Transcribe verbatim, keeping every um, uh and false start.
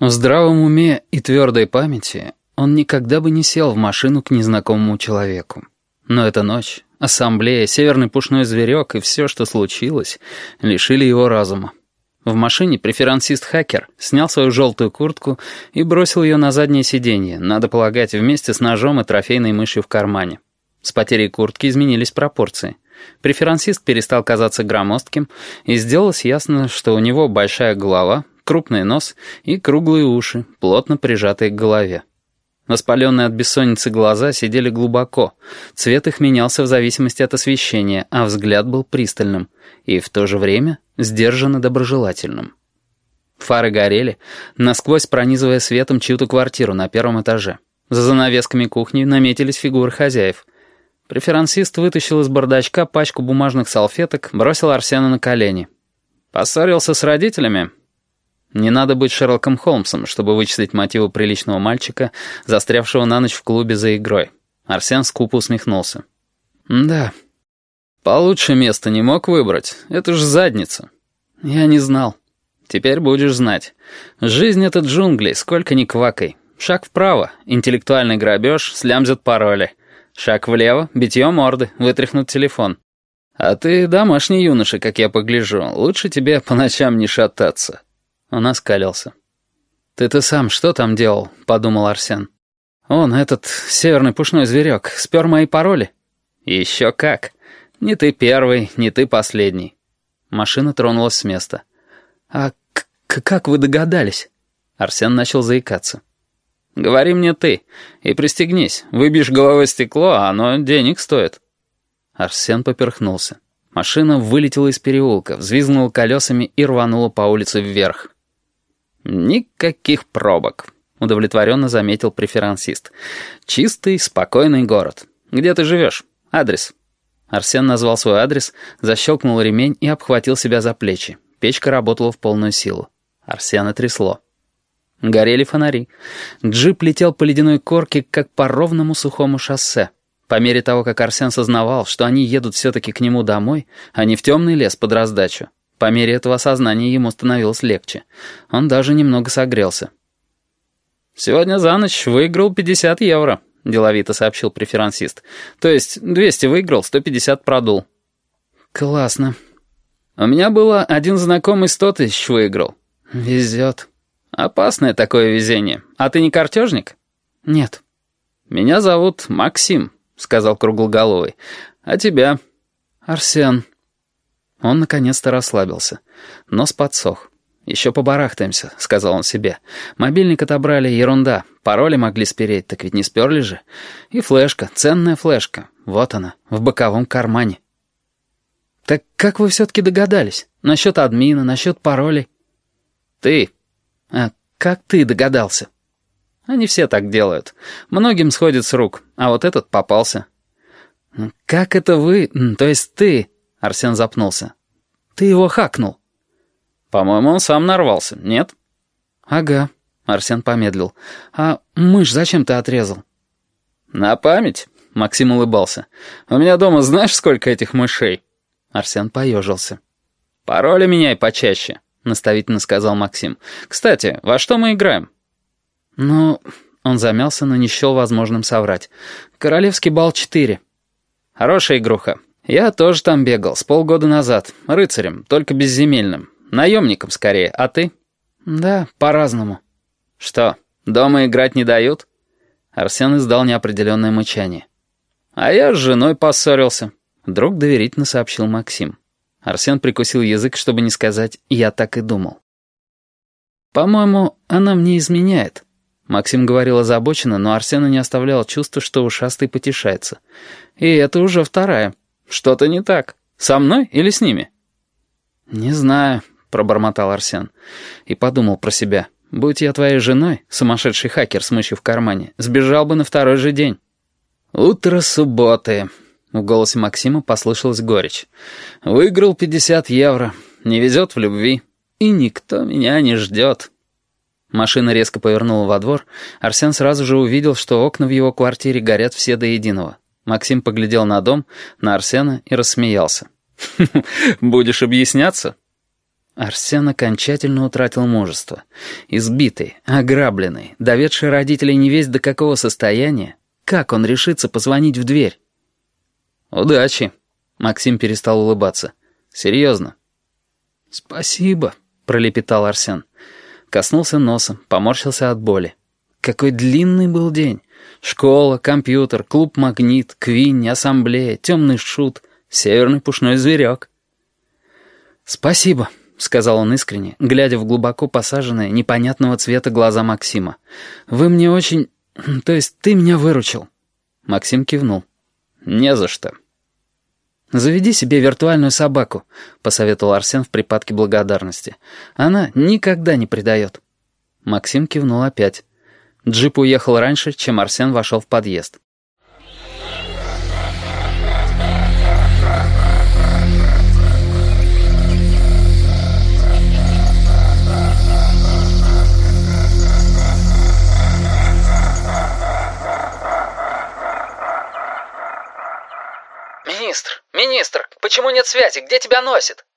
В здравом уме и твердой памяти он никогда бы не сел в машину к незнакомому человеку. Но эта ночь, ассамблея, северный пушной зверек и все, что случилось, лишили его разума. В машине преферансист-хакер снял свою желтую куртку и бросил ее на заднее сиденье, надо полагать, вместе с ножом и трофейной мышью в кармане. С потерей куртки изменились пропорции. Преферансист перестал казаться громоздким, и сделалось ясно, что у него большая голова, крупный нос и круглые уши, плотно прижатые к голове. Воспаленные от бессонницы глаза сидели глубоко, цвет их менялся в зависимости от освещения, а взгляд был пристальным и в то же время сдержанно доброжелательным. Фары горели, насквозь пронизывая светом чью-то квартиру на первом этаже. За занавесками кухни наметились фигуры хозяев. Преферансист вытащил из бардачка пачку бумажных салфеток, бросил Арсену на колени. «Поссорился с родителями?» Не надо быть Шерлоком Холмсом, чтобы вычислить мотивы приличного мальчика, застрявшего на ночь в клубе за игрой. Арсен скупо усмехнулся. «Да. Получше место не мог выбрать. Это ж задница». «Я не знал. Теперь будешь знать. Жизнь — это джунгли, сколько ни квакай. Шаг вправо — интеллектуальный грабеж, слямзят пароли. Шаг влево — битье морды, вытряхнут телефон. А ты домашний юноша, как я погляжу. Лучше тебе по ночам не шататься». Он оскалился. «Ты-то сам что там делал?» — подумал Арсен. «Он, этот северный пушной зверек, спер мои пароли?» «Еще как. Не ты первый, не ты последний». Машина тронулась с места. «А к -к как вы догадались?» Арсен начал заикаться. «Говори мне ты и пристегнись. Выбьешь головой стекло, а оно денег стоит». Арсен поперхнулся. Машина вылетела из переулка, взвизгнула колесами и рванула по улице вверх. «Никаких пробок», — удовлетворенно заметил преферансист. «Чистый, спокойный город. Где ты живешь? Адрес?» Арсен назвал свой адрес, защелкнул ремень и обхватил себя за плечи. Печка работала в полную силу. Арсена трясло. Горели фонари. Джип летел по ледяной корке, как по ровному сухому шоссе. По мере того, как Арсен сознавал, что они едут все-таки к нему домой, а не в темный лес под раздачу, по мере этого осознания ему становилось легче. Он даже немного согрелся. «Сегодня за ночь выиграл пятьдесят евро», — деловито сообщил преферансист. «То есть двести выиграл, сто пятьдесят продул». «Классно. У меня было один знакомый сто тысяч выиграл». «Везет». «Опасное такое везение. А ты не картежник?» «Нет». «Меня зовут Максим», — сказал круглоголовый. «А тебя?» «Арсен». Он наконец-то расслабился. Нос подсох. «Еще побарахтаемся», — сказал он себе. «Мобильник отобрали, ерунда. Пароли могли спереть, так ведь не сперли же. И флешка, ценная флешка. Вот она, в боковом кармане». «Так как вы все-таки догадались? Насчет админа, насчет паролей?» «Ты». «А как ты догадался?» «Они все так делают. Многим сходит с рук, а вот этот попался». «Как это вы, то есть ты?» Арсен запнулся. «Ты его хакнул?» «По-моему, он сам нарвался, нет?» «Ага», — Арсен помедлил. «А мышь зачем ты отрезал?» «На память», — Максим улыбался. «У меня дома знаешь, сколько этих мышей?» Арсен поежился. «Пароли меняй почаще», — наставительно сказал Максим. «Кстати, во что мы играем?» «Ну...» — он замялся, но не счел возможным соврать. «Королевский бал четыре». «Хорошая игруха. Я тоже там бегал, с полгода назад. Рыцарем, только безземельным. Наемником скорее, а ты?» «Да, по-разному». «Что, дома играть не дают?» Арсен издал неопределенное мычание. «А я с женой поссорился», — вдруг доверительно сообщил Максим. Арсен прикусил язык, чтобы не сказать «я так и думал». «По-моему, она мне изменяет». Максим говорил озабоченно, но Арсена не оставляло чувство, что ушастый потешается. «И это уже вторая. Что-то не так. Со мной или с ними?» «Не знаю», — пробормотал Арсен. И подумал про себя. «Будь я твоей женой, сумасшедший хакер с мышью в кармане, сбежал бы на второй же день». «Утро субботы», — в голосе Максима послышалась горечь. «Выиграл пятьдесят евро. Не везет в любви. И никто меня не ждет». Машина резко повернула во двор. Арсен сразу же увидел, что окна в его квартире горят все до единого. Максим поглядел на дом, на Арсена и рассмеялся. «Будешь объясняться?» Арсен окончательно утратил мужество. Избитый, ограбленный, доведший родителей невесть до какого состояния, как он решится позвонить в дверь? «Удачи!» — Максим перестал улыбаться. «Серьезно». «Спасибо», — пролепетал Арсен. Коснулся носом, поморщился от боли. Какой длинный был день. Школа, компьютер, клуб «Магнит», Квинни, ассамблея, темный шут, северный пушной зверек. «Спасибо», — сказал он искренне, глядя в глубоко посаженные, непонятного цвета глаза Максима. «Вы мне очень... То есть ты меня выручил». Максим кивнул. «Не за что». «Заведи себе виртуальную собаку», — посоветовал Арсен в припадке благодарности. «Она никогда не предает». Максим кивнул опять. Джип уехал раньше, чем Арсен вошел в подъезд. «Министр, министр, почему нет связи? Где тебя носит?»